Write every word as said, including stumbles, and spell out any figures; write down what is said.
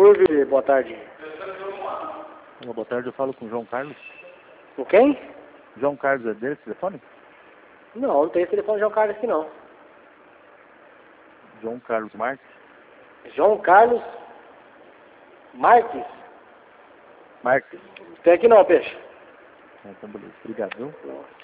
Furby, boa tarde. Olá, boa tarde, eu falo com o João Carlos. Com quem? João Carlos é dele, telefone? Não, não tem esse telefone João Carlos aqui não. João Carlos Marques? João Carlos Marques? Marques? Tem aqui não, peixe. Então, beleza. Obrigado, viu? Nossa.